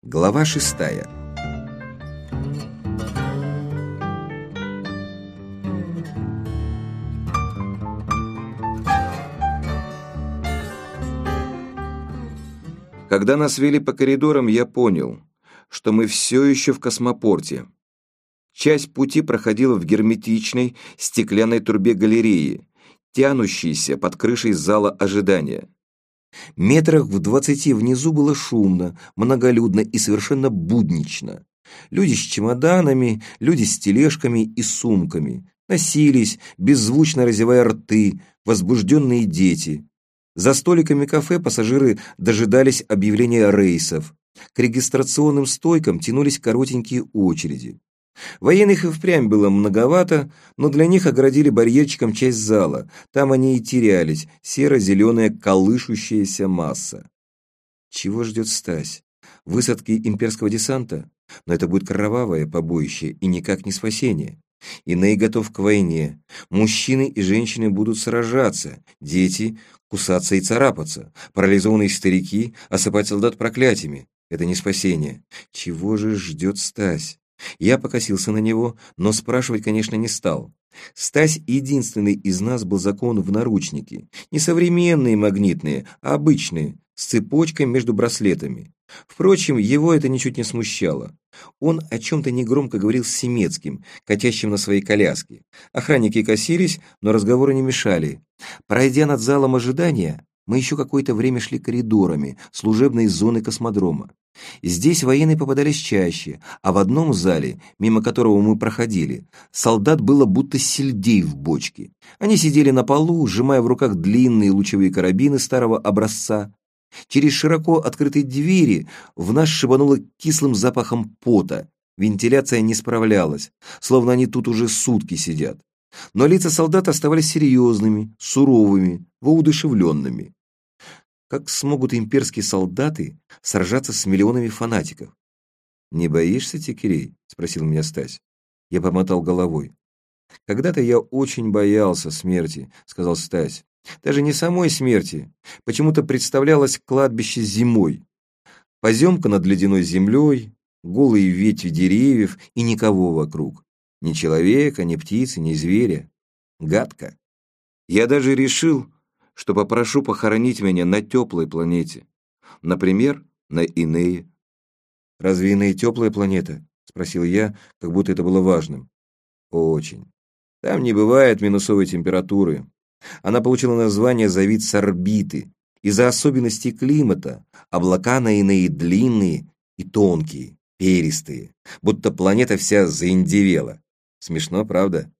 Глава 6. Когда нас вели по коридорам, я понял, что мы все еще в космопорте. Часть пути проходила в герметичной стеклянной трубе галереи, тянущейся под крышей зала ожидания. Метрах в 20 внизу было шумно, многолюдно и совершенно буднично. Люди с чемоданами, люди с тележками и сумками носились, беззвучно разевая рты, возбужденные дети. За столиками кафе пассажиры дожидались объявления рейсов. К регистрационным стойкам тянулись коротенькие очереди. Военных и впрямь было многовато, но для них оградили барьерчиком часть зала. Там они и терялись, серо-зеленая колышущаяся масса. Чего ждет Стась? Высадки имперского десанта? Но это будет кровавое побоище и никак не спасение. Иные готов к войне. Мужчины и женщины будут сражаться, дети кусаться и царапаться, парализованные старики осыпать солдат проклятиями. Это не спасение. Чего же ждет Стась? Я покосился на него, но спрашивать, конечно, не стал. Стась единственный из нас был закован в наручники. Не современные магнитные, а обычные, с цепочкой между браслетами. Впрочем, его это ничуть не смущало. Он о чем-то негромко говорил с Семецким, катящим на своей коляске. Охранники косились, но разговоры не мешали. Пройдя над залом ожидания, мы еще какое-то время шли коридорами служебной зоны космодрома. Здесь военные попадались чаще, а в одном зале, мимо которого мы проходили, солдат было будто сельдей в бочке. Они сидели на полу, сжимая в руках длинные лучевые карабины старого образца. Через широко открытые двери в нас шибануло кислым запахом пота. Вентиляция не справлялась, словно они тут уже сутки сидят. Но лица солдат оставались серьезными, суровыми, воодушевленными. Как смогут имперские солдаты сражаться с миллионами фанатиков? «Не боишься, Текирей?» — спросил меня Стась. Я помотал головой. «Когда-то я очень боялся смерти», — сказал Стась. «Даже не самой смерти. Почему-то представлялось кладбище зимой. Поземка над ледяной землей, голые ветви деревьев и никого вокруг. Ни человека, ни птицы, ни зверя. Гадко. Я даже решил, что попрошу похоронить меня на теплой планете. Например, на Инее». «Разве Инея теплая планета?» — спросил я, как будто это было важным. «Очень. Там не бывает минусовой температуры. Она получила название за вид с орбиты. Из-за особенностей климата облака на Инее длинные и тонкие, перистые, будто планета вся заиндевела. Смешно, правда?»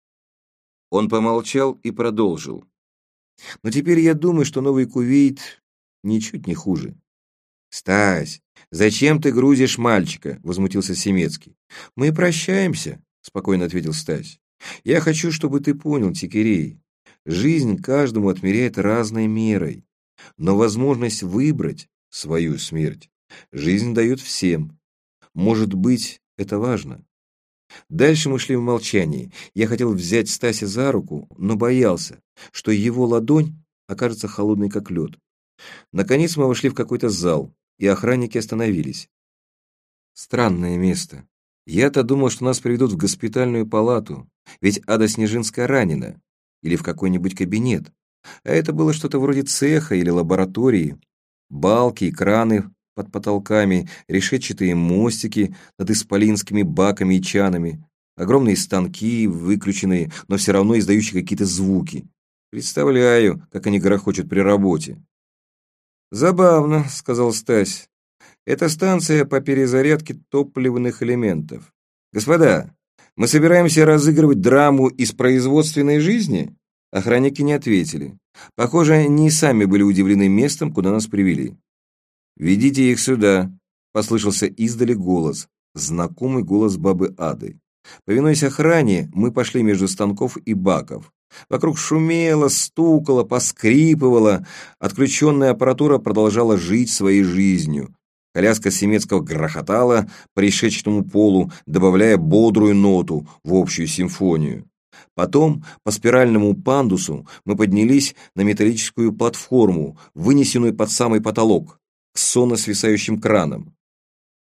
Он помолчал и продолжил. «Но теперь я думаю, что Новый Кувейт ничуть не хуже». «Стась, зачем ты грузишь мальчика?» — возмутился Семецкий. «Мы прощаемся», — спокойно ответил Стась. «Я хочу, чтобы ты понял, Текирей, жизнь каждому отмеряет разной мерой, но возможность выбрать свою смерть жизнь дает всем. Может быть, это важно». Дальше мы шли в молчании. Я хотел взять Стася за руку, но боялся, что его ладонь окажется холодной, как лед. Наконец мы вошли в какой-то зал, и охранники остановились. Странное место. Я-то думал, что нас приведут в госпитальную палату, ведь Ада Снежинская ранена, или в какой-нибудь кабинет. А это было что-то вроде цеха или лаборатории. Балки и краны под потолками, решетчатые мостики над исполинскими баками и чанами, огромные станки, выключенные, но все равно издающие какие-то звуки. Представляю, как они грохочут при работе. «Забавно», — сказал Стась. «Это станция по перезарядке топливных элементов. Господа, мы собираемся разыгрывать драму из производственной жизни?» Охранники не ответили. Похоже, они и сами были удивлены местом, куда нас привели. «Ведите их сюда», — послышался издали голос, знакомый голос бабы Ады. Повинуясь охране, мы пошли между станков и баков. Вокруг шумело, стукало, поскрипывало. Отключенная аппаратура продолжала жить своей жизнью. Коляска Семецкого грохотала по решетчатому полу, добавляя бодрую ноту в общую симфонию. Потом по спиральному пандусу мы поднялись на металлическую платформу, вынесенную под самый потолок, к сонно свисающим кранам.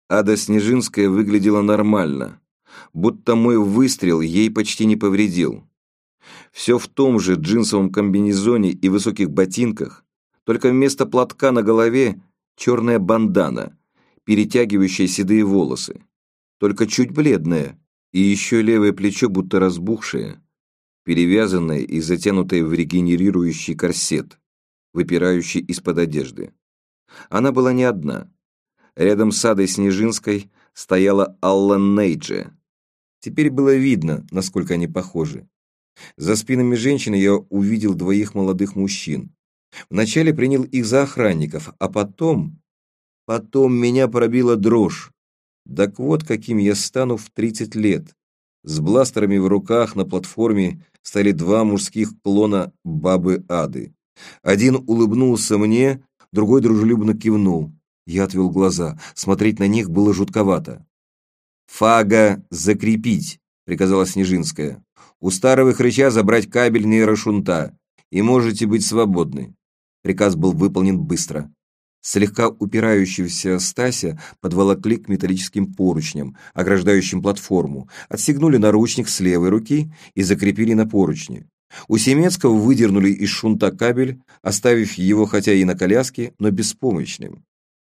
Ада Снежинская выглядела нормально, будто мой выстрел ей почти не повредил. Все в том же джинсовом комбинезоне и высоких ботинках, только вместо платка на голове черная бандана, перетягивающая седые волосы, только чуть бледная, и еще левое плечо будто разбухшее, перевязанное и затянутое в регенерирующий корсет, выпирающий из-под одежды. Она была не одна. Рядом с Адой Снежинской стояла Алла Нейджи. Теперь было видно, насколько они похожи. За спинами женщины я увидел двоих молодых мужчин. Вначале принял их за охранников, а потом меня пробила дрожь. Так вот, каким я стану в 30 лет. С бластерами в руках на платформе стояли два мужских клона бабы Ады. Один улыбнулся мне, другой дружелюбно кивнул. Я отвел глаза. Смотреть на них было жутковато. «Фага закрепить», — приказала Снежинская. «У старого хрыча забрать кабель нейрошунта, и можете быть свободны». Приказ был выполнен быстро. Слегка упирающегося Стася подволокли к металлическим поручням, ограждающим платформу, отстегнули наручник с левой руки и закрепили на поручни. У Семецкого выдернули из шунта кабель, оставив его хотя и на коляске, но беспомощным.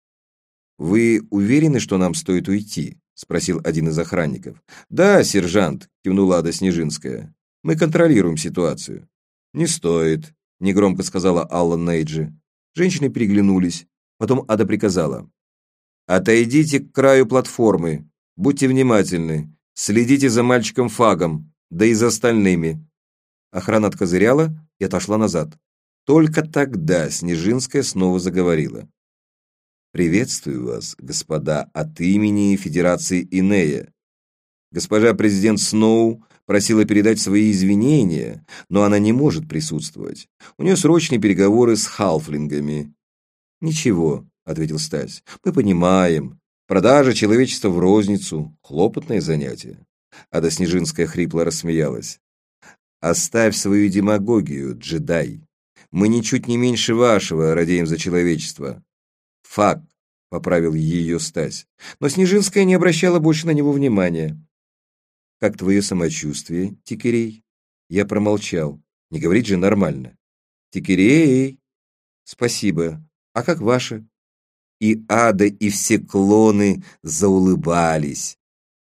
«Вы уверены, что нам стоит уйти?» — спросил один из охранников. «Да, сержант», — кивнула Ада Снежинская. «Мы контролируем ситуацию». «Не стоит», — негромко сказала Алла Нейджи. Женщины переглянулись. Потом Ада приказала. «Отойдите к краю платформы. Будьте внимательны. Следите за мальчиком-фагом, да и за остальными». Охрана откозыряла и отошла назад. Только тогда Снежинская снова заговорила. «Приветствую вас, господа, от имени Федерации Инея. Госпожа президент Сноу просила передать свои извинения, но она не может присутствовать. У нее срочные переговоры с халфлингами». «Ничего», — ответил Стась, — «мы понимаем. Продажа человечества в розницу — хлопотное занятие». Ада Снежинская хрипло рассмеялась. «Оставь свою демагогию, джедай. Мы ничуть не меньше вашего радеем за человечество». «Фак», — поправил ее Стась. Но Снежинская не обращала больше на него внимания. «Как твое самочувствие, Тикерей?» Я промолчал. Не говорить же нормально. «Тикерей!» «Спасибо. А как ваше?» И Ада, и все клоны заулыбались.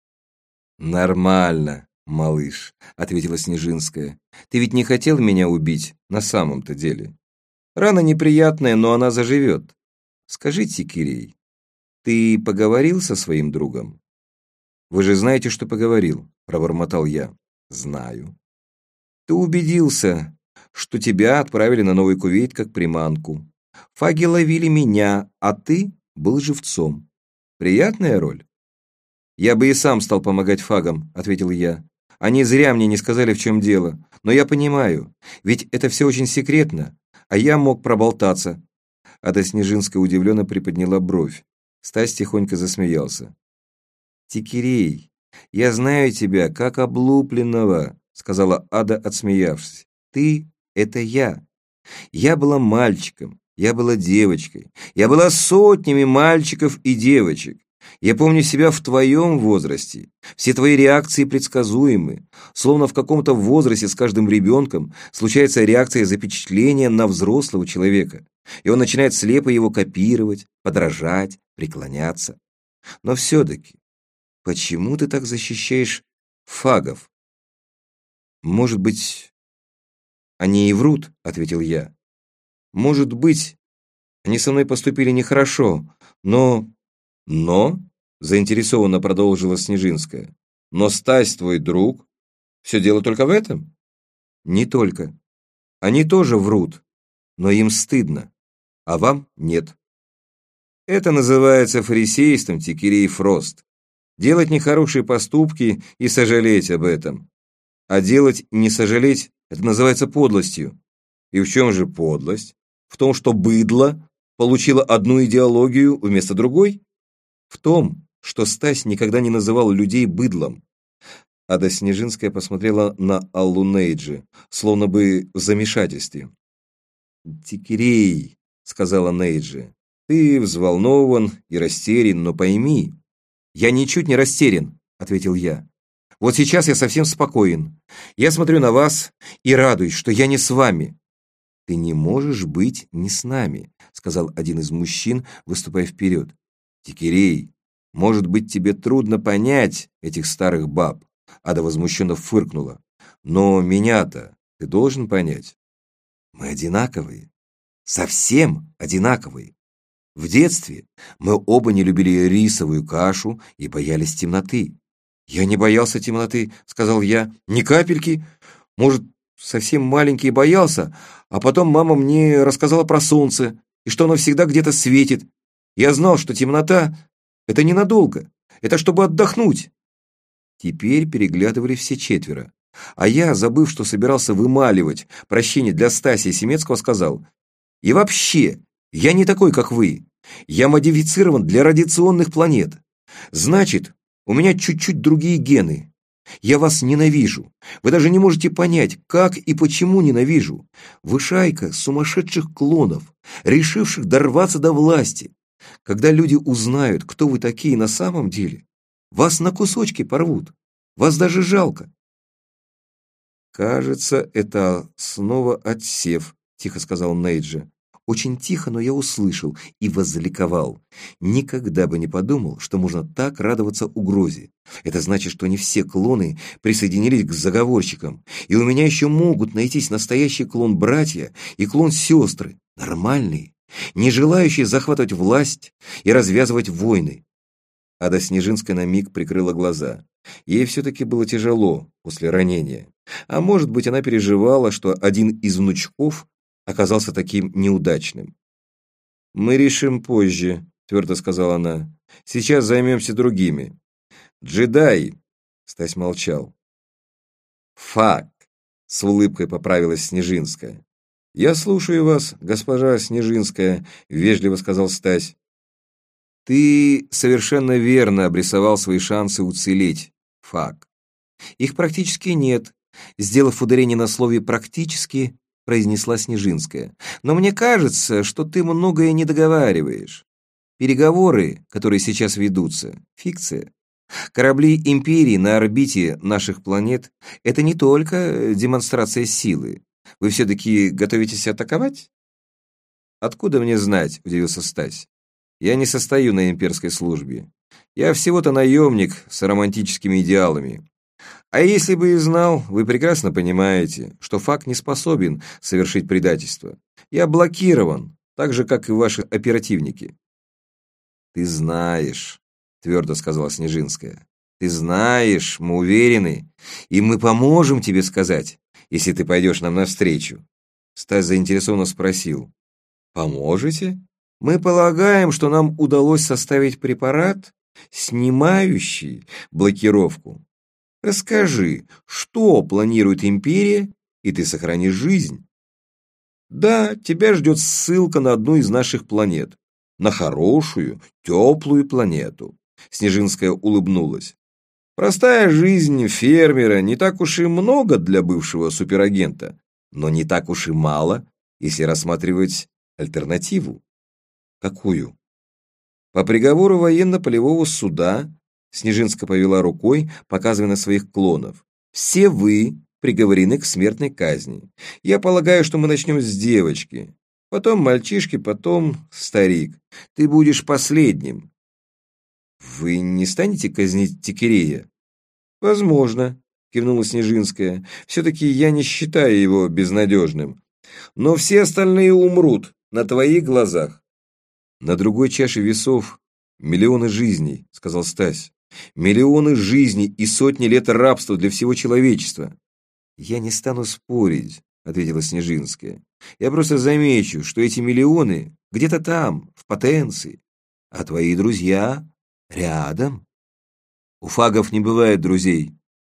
«Нормально, малыш», — ответила Снежинская. «Ты ведь не хотел меня убить на самом-то деле? Рана неприятная, но она заживет. Скажите, Кирей, ты поговорил со своим другом?» «Вы же знаете, что поговорил», — пробормотал я. «Знаю». «Ты убедился, что тебя отправили на Новый Кувейт как приманку. Фаги ловили меня, а ты был живцом. Приятная роль?» «Я бы и сам стал помогать фагам», — ответил я. «Они зря мне не сказали, в чем дело. Но я понимаю, ведь это все очень секретно, а я мог проболтаться». Ада Снежинская удивленно приподняла бровь. Стась тихонько засмеялся. «Тикерей, я знаю тебя как облупленного», — сказала Ада, отсмеявшись. «Ты — это я. Я была мальчиком, я была девочкой, я была сотнями мальчиков и девочек. Я помню себя в твоем возрасте. Все твои реакции предсказуемы. Словно в каком-то возрасте с каждым ребенком случается реакция запечатления на взрослого человека. И он начинает слепо его копировать, подражать, преклоняться. Но все-таки, почему ты так защищаешь фагов?» «Может быть, они и врут», — ответил я. «Может быть, они со мной поступили нехорошо, но...» «Но?» — заинтересованно продолжила Снежинская. «Но Стась твой друг. Все дело только в этом?» «Не только. Они тоже врут, но им стыдно, а вам нет». «Это называется фарисейством, Тикерей Фрост. Делать нехорошие поступки и сожалеть об этом. А делать и не сожалеть — это называется подлостью». «И в чем же подлость? В том, что быдло получило одну идеологию вместо другой?» «В том, что Стась никогда не называл людей быдлом». Ада Снежинская посмотрела на Аллу Нейджи, словно бы в замешательстве. «Тикерей», — сказала Нейджи, — «ты взволнован и растерян, но пойми, «Я ничуть не растерян», — ответил я. «Вот сейчас я совсем спокоен. Я смотрю на вас и радуюсь, что я не с вами». «Ты не можешь быть не с нами», — сказал один из мужчин, выступая вперед. «Тикерей, может быть, тебе трудно понять этих старых баб», — Ада возмущенно фыркнула. «Но меня-то ты должен понять. Мы одинаковые, совсем одинаковые. В детстве мы оба не любили рисовую кашу и боялись темноты». «Я не боялся темноты», — сказал я, — «ни капельки. Может, совсем маленький и боялся, а потом мама мне рассказала про солнце и что оно всегда где-то светит. Я знал, что темнота — это ненадолго, это чтобы отдохнуть». Теперь переглядывали все четверо. А я, забыв, что собирался вымаливать прощение для Стасия Семецкого, сказал: «И вообще, я не такой, как вы. Я модифицирован для радиационных планет. Значит, у меня чуть-чуть другие гены. Я вас ненавижу. Вы даже не можете понять, как и почему ненавижу. Вы шайка сумасшедших клонов, решивших дорваться до власти. Когда люди узнают, кто вы такие на самом деле, вас на кусочки порвут. Вас даже жалко». «Кажется, это снова отсев», — тихо сказал Нейджа. Очень тихо, но я услышал и возликовал. Никогда бы не подумал, что можно так радоваться угрозе. Это значит, что не все клоны присоединились к заговорщикам, и у меня еще могут найтись настоящий клон-братья и клон-сестры, нормальные, не желающие захватывать власть и развязывать войны. Ада Снежинская на миг прикрыла глаза. Ей все-таки было тяжело после ранения. А может быть, она переживала, что один из внучков оказался таким неудачным. «Мы решим позже», — твердо сказала она. «Сейчас займемся другими». «Джедай», — Стась молчал. «Фак», — с улыбкой поправилась Снежинская. «Я слушаю вас, госпожа Снежинская», — вежливо сказал Стась. «Ты совершенно верно обрисовал свои шансы уцелеть, Фак. Их практически нет», — сделав ударение на слове «практически», произнесла Снежинская. «Но мне кажется, что ты многое не договариваешь. Переговоры, которые сейчас ведутся, фикция. Корабли Империи на орбите наших планет — это не только демонстрация силы. Вы все-таки готовитесь атаковать?» «Откуда мне знать?» — удивился Стась. «Я не состою на имперской службе. Я всего-то наемник с романтическими идеалами. А если бы и знал, вы прекрасно понимаете, что Фак не способен совершить предательство. Я блокирован, так же, как и ваши оперативники». «Ты знаешь», — твердо сказала Снежинская. «Ты знаешь, мы уверены, и мы поможем тебе сказать, если ты пойдешь нам навстречу». Стась заинтересованно спросил: «Поможете? Мы полагаем, что нам удалось составить препарат, снимающий блокировку. Расскажи, что планирует Империя, и ты сохранишь жизнь. Да, тебя ждет ссылка на одну из наших планет. На хорошую, теплую планету». Снежинская улыбнулась. «Простая жизнь фермера не так уж и много для бывшего суперагента, но не так уж и мало, если рассматривать альтернативу». «Какую?» «По приговору военно-полевого суда», Снежинская повела рукой, показывая на своих клонов, «все вы приговорены к смертной казни. Я полагаю, что мы начнем с девочки. Потом мальчишки, потом старик. Ты будешь последним». «Вы не станете казнить Тикерея?» «Возможно», — кивнула Снежинская. «Все-таки я не считаю его безнадежным. Но все остальные умрут на твоих глазах». «На другой чаше весов миллионы жизней», — сказал Стась. «Миллионы жизней и сотни лет рабства для всего человечества». «Я не стану спорить», — ответила Снежинская. «Я просто замечу, что эти миллионы где-то там, в потенции, а твои друзья рядом. У фагов не бывает друзей».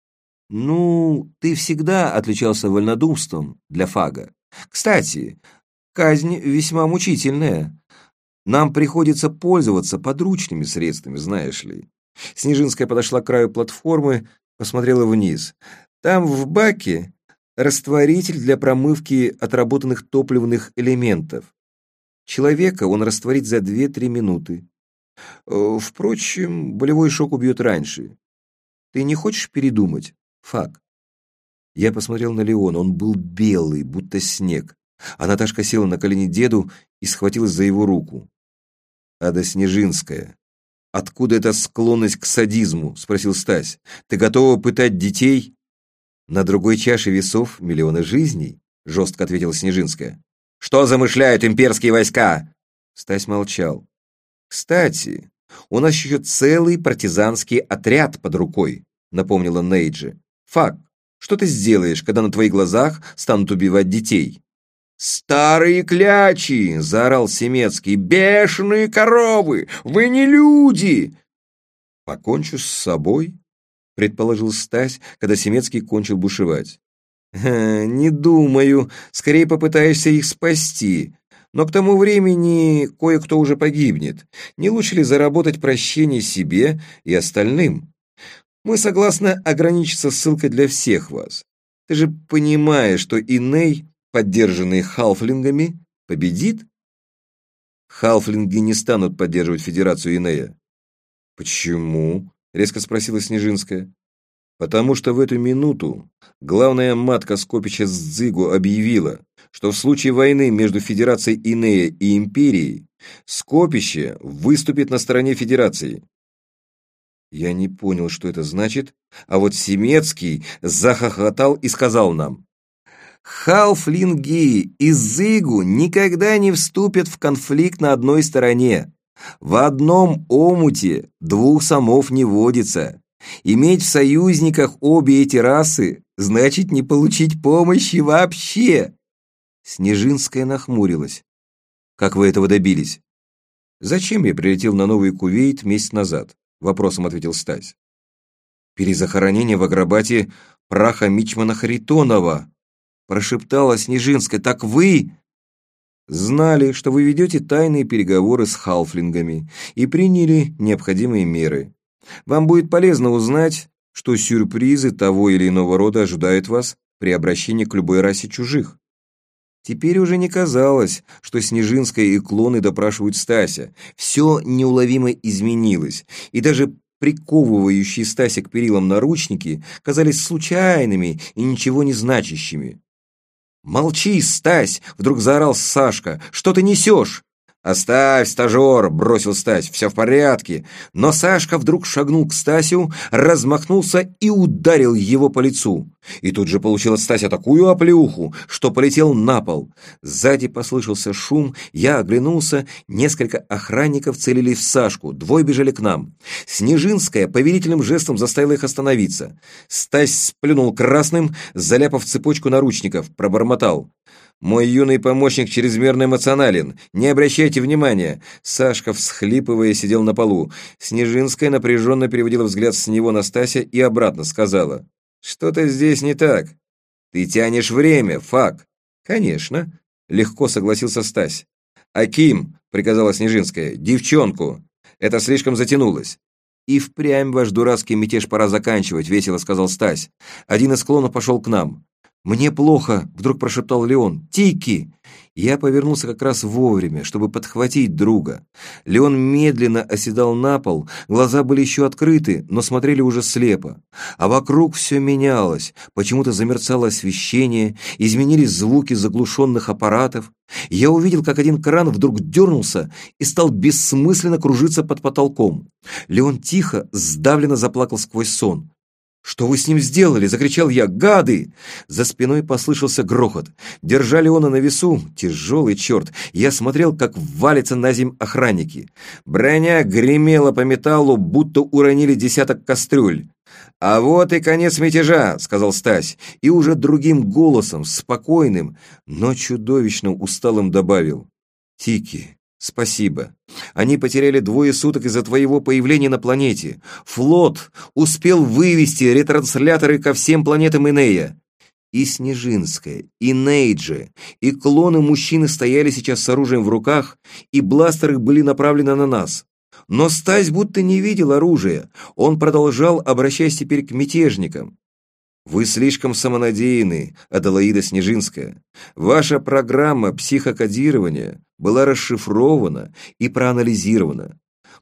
«Ну, ты всегда отличался вольнодумством для фага. Кстати, казнь весьма мучительная. Нам приходится пользоваться подручными средствами, знаешь ли». Снежинская подошла к краю платформы, посмотрела вниз. «Там в баке растворитель для промывки отработанных топливных элементов. Человека он растворит за 2-3 минуты. Впрочем, болевой шок убьет раньше. Ты не хочешь передумать, Фак?» Я посмотрел на Леона, он был белый, будто снег. А Наташка села на колени деду и схватилась за его руку. «Ада Снежинская, откуда эта склонность к садизму?» — спросил Стась. «Ты готова пытать детей?» «На другой чаше весов миллионы жизней», — жестко ответила Снежинская. «Что замышляют имперские войска?» Стась молчал. «Кстати, у нас еще целый партизанский отряд под рукой», — напомнила Нейджи. «Фак, что ты сделаешь, когда на твоих глазах станут убивать детей?» «Старые клячи!» — заорал Семецкий. «Бешеные коровы! Вы не люди!» «Покончу с собой?» — предположил Стась, когда Семецкий кончил бушевать. «Не думаю. Скорее попытаешься их спасти. Но к тому времени кое-кто уже погибнет. Не лучше ли заработать прощение себе и остальным? Мы согласны ограничиться ссылкой для всех вас. Ты же понимаешь, что Иней, поддержанный халфлингами, победит?» «Халфлинги не станут поддерживать Федерацию Инея». «Почему?» — резко спросила Снежинская. «Потому что в эту минуту главная матка скопища Сдзыгу объявила, что в случае войны между Федерацией Инея и Империей скопище выступит на стороне Федерации». Я не понял, что это значит, а вот Семецкий захохотал и сказал нам: «Халфлинги и Зыгу никогда не вступят в конфликт на одной стороне. В одном омуте двух самов не водится. Иметь в союзниках обе эти расы значит не получить помощи вообще». Снежинская нахмурилась. «Как вы этого добились?» «Зачем я прилетел на Новый Кувейт месяц назад?» Вопросом ответил Стась. «Перезахоронение в Аграбате праха мичмана Харитонова», прошептала Снежинская. «Так вы...» «Знали, что вы ведете тайные переговоры с халфлингами и приняли необходимые меры. Вам будет полезно узнать, что сюрпризы того или иного рода ожидают вас при обращении к любой расе чужих». Теперь уже не казалось, что Снежинская и клоны допрашивают Стася. Все неуловимо изменилось, и даже приковывающие Стася к перилам наручники казались случайными и ничего не значащими. «Молчи, Стась!» — вдруг заорал Сашка. «Что ты несешь?» «Оставь, стажер!» — бросил Стась. «Все в порядке!» Но Сашка вдруг шагнул к Стасю, размахнулся и ударил его по лицу. И тут же получил от Стася такую оплеуху, что полетел на пол. Сзади послышался шум, я оглянулся, несколько охранников целились в Сашку, двое бежали к нам. Снежинская повелительным жестом заставила их остановиться. Стась сплюнул красным, заляпав цепочку наручников, пробормотал: «Мой юный помощник чрезмерно эмоционален. Не обращайте внимания». Сашка, всхлипывая, сидел на полу. Снежинская напряженно переводила взгляд с него на Стася и обратно сказала: «Что-то здесь не так. Ты тянешь время, Фак». «Конечно», — легко согласился Стась. «Аким», — приказала Снежинская, — «девчонку. Это слишком затянулось». «И впрямь ваш дурацкий мятеж пора заканчивать», — весело сказал Стась. Один из клонов пошел к нам. «Мне плохо», — вдруг прошептал Леон. «Тики!» Я повернулся как раз вовремя, чтобы подхватить друга. Леон медленно оседал на пол, глаза были еще открыты, но смотрели уже слепо. А вокруг все менялось, почему-то замерцало освещение, изменились звуки заглушенных аппаратов. Я увидел, как один кран вдруг дернулся и стал бессмысленно кружиться под потолком. Леон тихо, сдавленно заплакал сквозь сон. «Что вы с ним сделали?» — закричал я. «Гады!» За спиной послышался грохот. Держа Леона на весу, тяжелый черт, я смотрел, как валятся на земь охранники. Броня гремела по металлу, будто уронили десяток кастрюль. «А вот и конец мятежа», — сказал Стась, и уже другим голосом, спокойным, но чудовищно усталым добавил: «Тики, спасибо. Они потеряли 2 суток из-за твоего появления на планете. Флот успел вывести ретрансляторы ко всем планетам Инея». И Снежинская, и Нейджи, и клоны мужчины стояли сейчас с оружием в руках, и бластеры были направлены на нас. Но Стась будто не видел оружия. Он продолжал, обращаясь теперь к мятежникам: «Вы слишком самонадеянны, Аделаида Снежинская. Ваша программа психокодирования была расшифрована и проанализирована.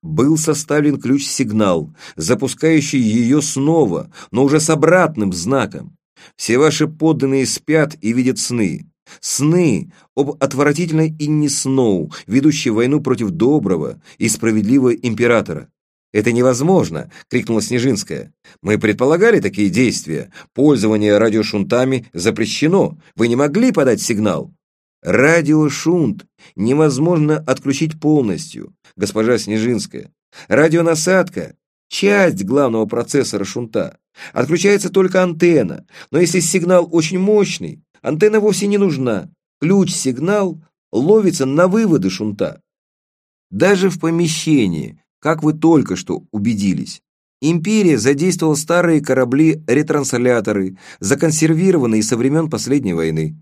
был составлен ключ-сигнал, запускающий ее снова, но уже с обратным знаком. Все ваши подданные спят и видят сны. Сны об отвратительной Инне Сноу, ведущей войну против доброго и справедливого императора. «Это невозможно!» — крикнула Снежинская. «Мы предполагали такие действия. Пользование радиошунтами запрещено. Вы не могли подать сигнал?» «Радиошунт невозможно отключить полностью, госпожа Снежинская. Радионасадка — часть главного процессора шунта. Отключается только антенна, но если сигнал очень мощный, антенна вовсе не нужна. Ключ-сигнал ловится на выводы шунта. Даже в помещении, как вы только что убедились, империя задействовала старые корабли-ретрансляторы, законсервированные со времен последней войны».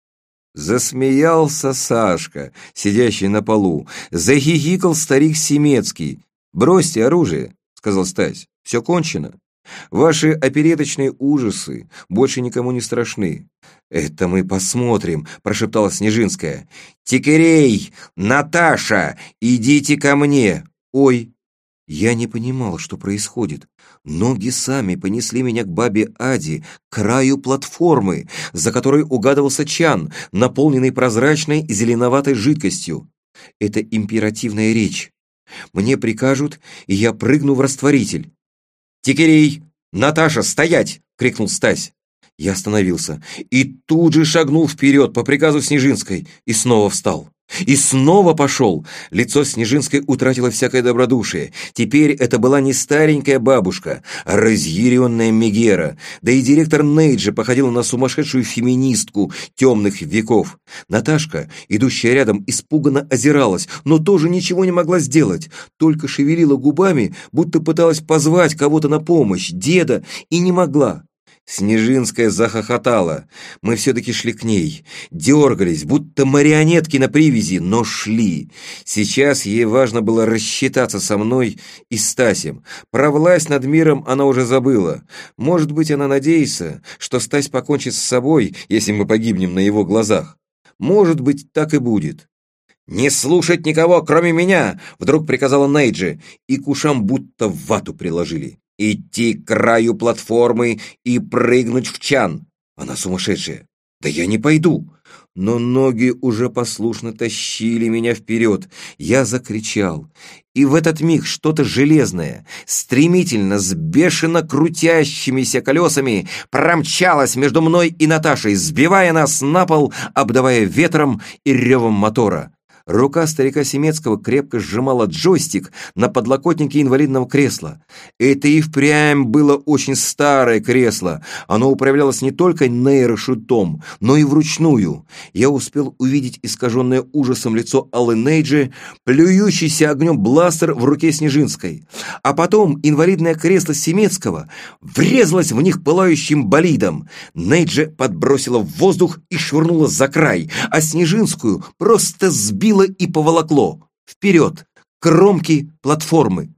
Засмеялся Сашка, сидящий на полу. Захихикал старик Семецкий. «Бросьте оружие», — сказал Стась. «Все кончено. Ваши опереточные ужасы больше никому не страшны». «Это мы посмотрим», — прошептала Снежинская. «Тикерей! Наташа! Идите ко мне!» «Ой!» Я не понимал, что происходит. Ноги сами понесли меня к бабе Аде, к краю платформы, за которой угадывался чан, наполненный прозрачной зеленоватой жидкостью. Это императивная речь. Мне прикажут, и я прыгну в растворитель. «Тикерей! Наташа, стоять!» — крикнул Стась. Я остановился и тут же шагнул вперед по приказу Снежинской и снова встал. И снова пошел. Лицо Снежинской утратило всякое добродушие. Теперь это была не старенькая бабушка, а разъяренная Мегера. Да и директор Нейджа походила на сумасшедшую феминистку темных веков. Наташка, идущая рядом, испуганно озиралась, но тоже ничего не могла сделать. Только шевелила губами, будто пыталась позвать кого-то на помощь, деда, и не могла. Снежинская захохотала. Мы все-таки шли к ней. Дергались, будто марионетки на привязи, но шли. Сейчас ей важно было рассчитаться со мной и Стасем. Про власть над миром она уже забыла. Может быть, она надеется, что Стась покончит с собой, если мы погибнем на его глазах. Может быть, так и будет. «Не слушать никого, кроме меня!» — вдруг приказала Нейджи, и к ушам будто в вату приложили. «Идти к краю платформы и прыгнуть в чан!» Она сумасшедшая. «Да я не пойду!» Но ноги уже послушно тащили меня вперед. Я закричал. И в этот миг что-то железное, стремительно, с бешено крутящимися колесами, промчалось между мной и Наташей, сбивая нас на пол, обдавая ветром и ревом мотора. Рука старика Семецкого крепко сжимала джойстик на подлокотнике инвалидного кресла. Это и впрямь было очень старое кресло. Оно управлялось не только нейрошутом, но и вручную. Я успел увидеть искаженное ужасом лицо Аллы Нейджи, плюющийся огнем бластер в руке Снежинской. А потом инвалидное кресло Семецкого врезалось в них пылающим болидом. Нейджи подбросила в воздух и швырнула за край, а Снежинскую просто сбила и поволокло вперед, к кромке платформы.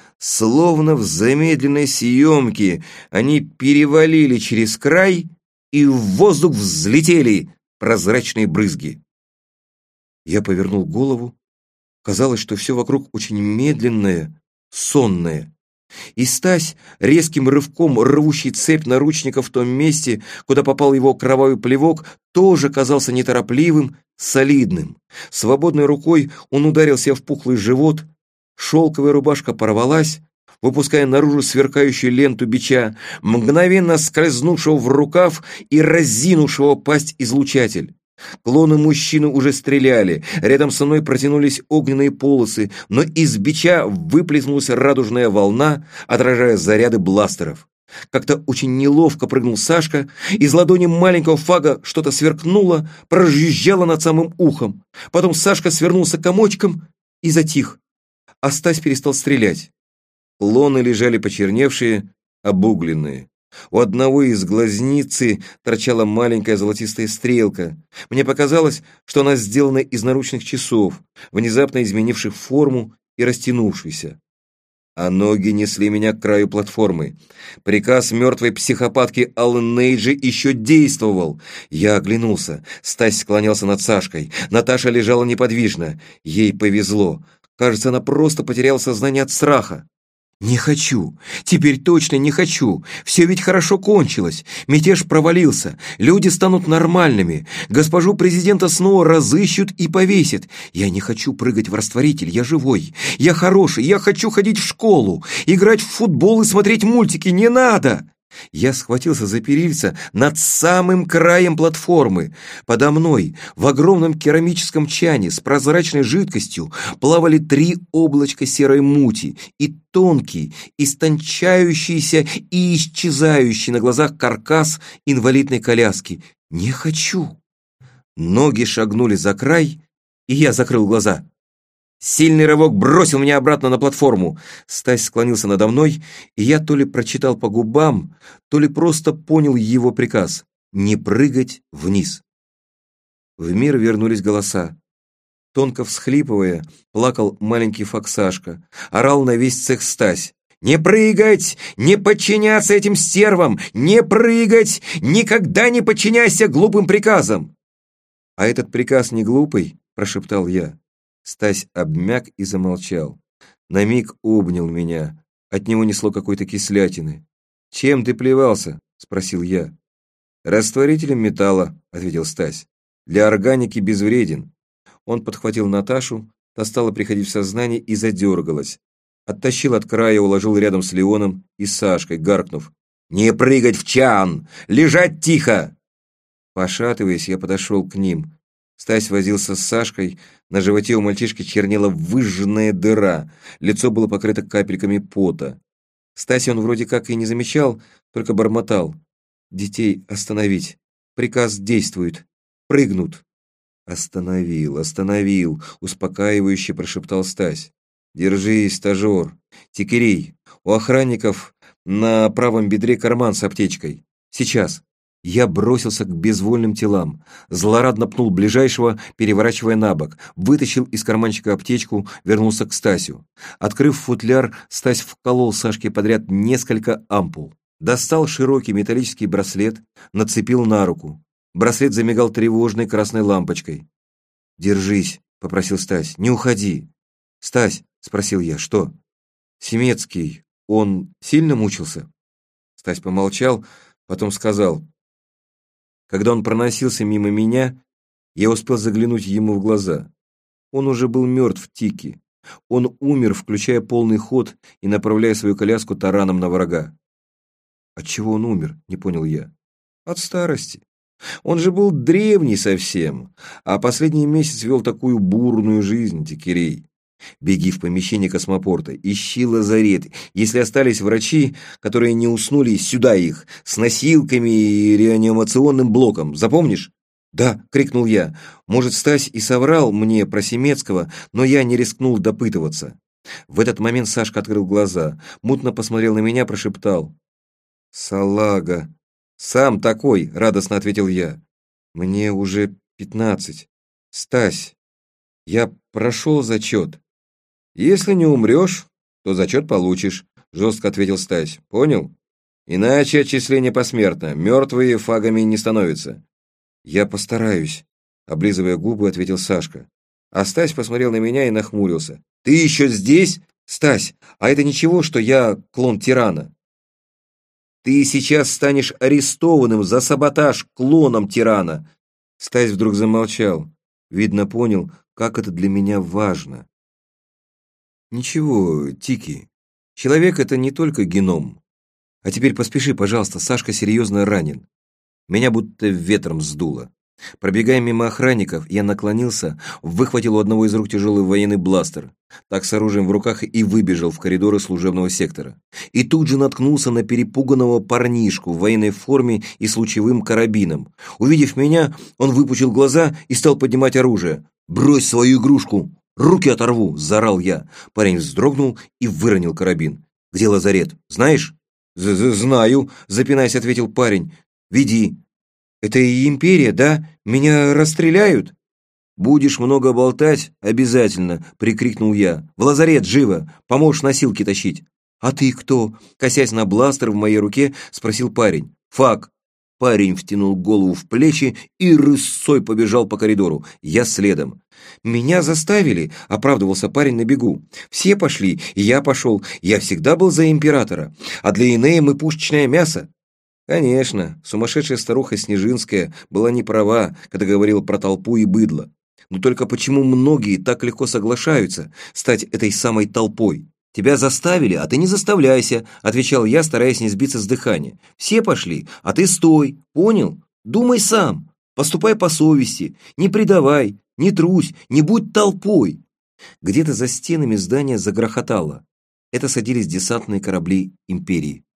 Словно в замедленной съемке они перевалили через край, и в воздух взлетели прозрачные брызги. Я повернул голову. Казалось, что все вокруг очень медленное, сонное. И Стась, резким рывком рвущий цепь наручника в том месте, куда попал его кровавый плевок, тоже казался неторопливым, солидным. Свободной рукой он ударил себя в пухлый живот, шелковая рубашка порвалась, выпуская наружу сверкающую ленту бича, мгновенно скользнувшего в рукав и разинувшего пасть излучатель. Клоны мужчины уже стреляли, рядом со мной протянулись огненные полосы, но из бича выплеснулась радужная волна, отражая заряды бластеров. Как-то очень неловко прыгнул Сашка, из ладони маленького фага что-то сверкнуло, прожужжало над самым ухом. Потом Сашка свернулся комочком и затих, а Стась перестал стрелять. Клоны лежали почерневшие, обугленные. У одного из глазницы торчала маленькая золотистая стрелка. Мне показалось, что она сделана из наручных часов, внезапно изменивших форму и растянувшейся. А ноги несли меня к краю платформы. Приказ мертвой психопатки Аллы Нейджи еще действовал. Я оглянулся. Стась склонялся над Сашкой. Наташа лежала неподвижно. Ей повезло. Кажется, она просто потеряла сознание от страха. «Не хочу. Теперь точно не хочу. Все ведь хорошо кончилось. Мятеж провалился. Люди станут нормальными. Госпожу президента снова разыщут и повесят. Я не хочу прыгать в растворитель. Я живой. Я хороший. Я хочу ходить в школу, играть в футбол и смотреть мультики. Не надо!» Я схватился за перильца над самым краем платформы. Подо мной в огромном керамическом чане с прозрачной жидкостью плавали 3 облачка серой мути и тонкий, истончающийся и исчезающий на глазах каркас инвалидной коляски. Не хочу. Ноги шагнули за край, и я закрыл глаза. Сильный рывок бросил меня обратно на платформу. Стась склонился надо мной, и я то ли прочитал по губам, то ли просто понял его приказ — не прыгать вниз. В мир вернулись голоса. Тонко всхлипывая, плакал маленький Фоксашка, орал на весь цех Стась. «Не прыгать! Не подчиняться этим стервам! Не прыгать! Никогда не подчиняйся глупым приказам!» «А этот приказ не глупый?» — прошептал я. Стась обмяк и замолчал. На миг обнял меня. От него несло какой-то кислятины. «Чем ты плевался?» — спросил я. «Растворителем металла», — ответил Стась. «Для органики безвреден». Он подхватил Наташу, та стала приходить в сознание и задергалась. Оттащил от края, уложил рядом с Леоном и Сашкой, гаркнув: «Не прыгать в чан! Лежать тихо!» Пошатываясь, я подошел к ним. Стась возился с Сашкой, на животе у мальчишки чернела выжженная дыра, лицо было покрыто капельками пота. Стася он вроде как и не замечал, только бормотал: «Детей остановить! Приказ действует! Прыгнут!» «Остановил!» — успокаивающе прошептал Стась. «Держись, стажер! Текерей, у охранников на правом бедре карман с аптечкой. Сейчас!» Я бросился к безвольным телам, злорадно пнул ближайшего, переворачивая на бок, вытащил из карманчика аптечку, вернулся к Стасю. Открыв футляр, Стась вколол Сашке подряд несколько ампул. Достал широкий металлический браслет, нацепил на руку. Браслет замигал тревожной красной лампочкой. «Держись», — попросил Стась, — «не уходи». «Стась», — спросил я, — «что?» «Семецкий, он сильно мучился?» Стась помолчал, потом сказал: «Когда он проносился мимо меня, я успел заглянуть ему в глаза. Он уже был мертв в тике. Он умер, включая полный ход и направляя свою коляску тараном на врага». «От чего он умер?» — не понял я. «От старости. Он же был древний совсем, а последний месяц вел такую бурную жизнь, Текерей. Беги в помещение космопорта, ищи лазарет. Если остались врачи, которые не уснули, сюда их, с носилками и реанимационным блоком. Запомнишь?» «Да», — крикнул я. Может, Стась и соврал мне про Семецкого, но я не рискнул допытываться. В этот момент Сашка открыл глаза, мутно посмотрел на меня, прошептал: «Салага». «Сам такой», — радостно ответил я. «Мне уже 15. Стась, я прошел зачет». «Если не умрешь, то зачет получишь», — жестко ответил Стась. «Понял? Иначе отчисление посмертно. Мертвые фагами не становятся». «Я постараюсь», — облизывая губы, ответил Сашка. А Стась посмотрел на меня и нахмурился. «Ты еще здесь? Стась, а это ничего, что я клон тирана?» «Ты сейчас станешь арестованным за саботаж клоном тирана!» Стась вдруг замолчал. Видно, понял, как это для меня важно. «Ничего, Тики, человек — это не только геном. А теперь поспеши, пожалуйста, Сашка серьезно ранен. Меня будто ветром сдуло». Пробегая мимо охранников, я наклонился, выхватил у одного из рук тяжелый военный бластер, так с оружием в руках и выбежал в коридоры служебного сектора. И тут же наткнулся на перепуганного парнишку в военной форме и с лучевым карабином. Увидев меня, он выпучил глаза и стал поднимать оружие. «Брось свою игрушку! Руки оторву!» – заорал я. Парень вздрогнул и выронил карабин. «Где лазарет? Знаешь?» «Знаю», – запинаясь, ответил парень. «Веди». «Это и империя, да? Меня расстреляют?» «Будешь много болтать? Обязательно!» — прикрикнул я. «В лазарет, живо! Поможешь носилки тащить!» «А ты кто?» — косясь на бластер в моей руке, спросил парень. «Фак!» Парень втянул голову в плечи и рысцой побежал по коридору. Я следом. «Меня заставили», — оправдывался парень на бегу. «Все пошли, и я пошел. Я всегда был за императора. А для Инея мы пушечное мясо». Конечно, сумасшедшая старуха Снежинская была не права, когда говорила про толпу и быдло. Но только почему многие так легко соглашаются стать этой самой толпой? «Тебя заставили, а ты не заставляйся», — отвечал я, стараясь не сбиться с дыхания. «Все пошли, а ты стой, понял? Думай сам, поступай по совести, не предавай, не трусь, не будь толпой». Где-то за стенами здания загрохотало. Это садились десантные корабли империи.